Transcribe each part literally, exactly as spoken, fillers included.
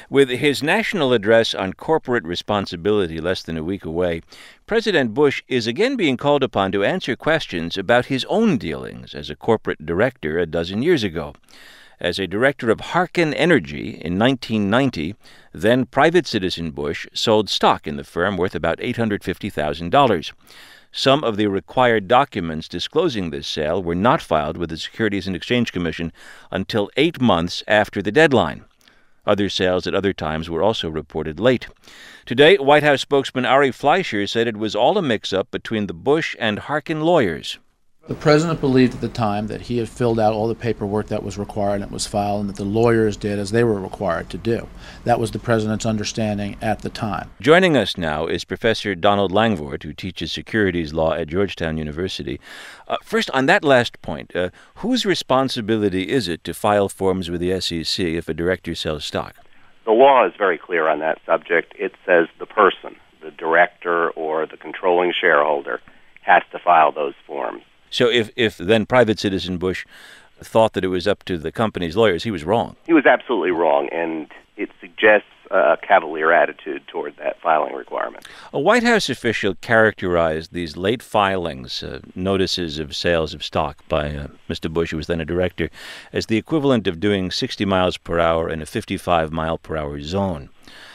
With his national address on corporate responsibility less than a week away, President Bush is again being called upon to answer questions about his own dealings as a corporate director a dozen years ago. As a director of Harken Energy in nineteen ninety, then private citizen Bush sold stock in the firm worth about eight hundred fifty thousand dollars. Some of the required documents disclosing this sale were not filed with the Securities and Exchange Commission until eight months after the deadline. Other sales at other times were also reported late. Today, White House spokesman Ari Fleischer said it was all a mix-up between the Bush and Harken lawyers. The president believed at the time that he had filled out all the paperwork that was required and it was filed, and that the lawyers did as they were required to do. That was the president's understanding at the time. Joining us now is Professor Donald Langvort, who teaches securities law at Georgetown University. Uh, first, on that last point, uh, whose responsibility is it to file forms with the S E C if a director sells stock? The law is very clear on that subject. It says the person, the director or the controlling shareholder, has to file those forms. So if, if then private citizen Bush thought that it was up to the company's lawyers, he was wrong. He was absolutely wrong, and it suggests a cavalier attitude toward that filing requirement. A White House official characterized these late filings, uh, notices of sales of stock by uh, Mister Bush, who was then a director, as the equivalent of doing sixty miles per hour in a fifty-five mile per hour zone.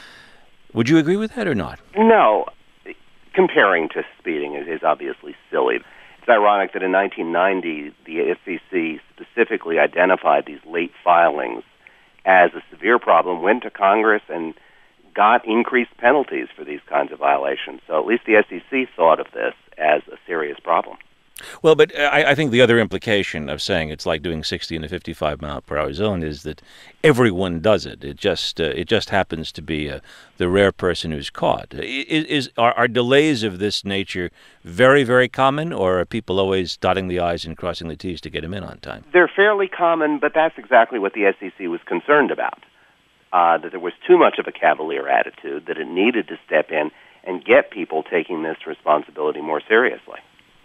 Would you agree with that or not? No. Comparing to speeding is, is obviously silly. It's ironic that in nineteen ninety, the S E C specifically identified these late filings as a severe problem, went to Congress and got increased penalties for these kinds of violations. So at least the S E C thought of this as a serious problem. Well, but I, I think the other implication of saying it's like doing sixty in a fifty-five mile per hour zone is that everyone does it. It just uh, it just happens to be uh, the rare person who's caught. Is, is are, are delays of this nature very, very common, or are people always dotting the I's and crossing the T's to get them in on time? They're fairly common, but that's exactly what the S E C was concerned about, uh, that there was too much of a cavalier attitude, that it needed to step in and get people taking this responsibility more seriously.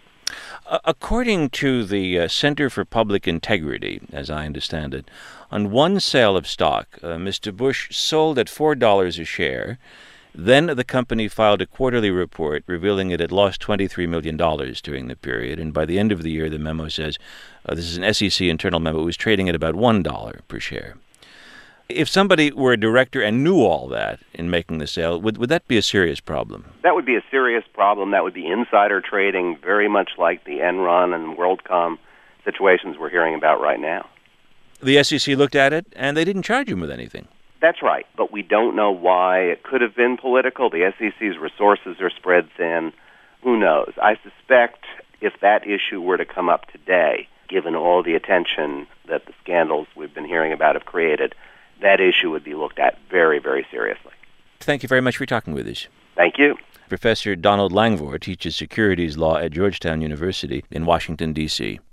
According to the uh, Center for Public Integrity, as I understand it, on one sale of stock, uh, Mister Bush sold at four dollars a share. Then the company filed a quarterly report revealing it had lost twenty-three million dollars during the period. And by the end of the year, the memo says, uh, this is an S E C internal memo, it was trading at about one dollar per share. If somebody were a director and knew all that in making the sale, would would that be a serious problem? That would be a serious problem. That would be insider trading, very much like the Enron and WorldCom situations we're hearing about right now. The S E C looked at it, and they didn't charge him with anything. That's right, but we don't know why. It could have been political. The S E C's resources are spread thin. Who knows? I suspect if that issue were to come up today, given all the attention that the scandals we've been hearing about have created, that issue would be looked at very, very seriously. Thank you very much for talking with us. Thank you. Professor Donald Langvort teaches securities law at Georgetown University in Washington, D C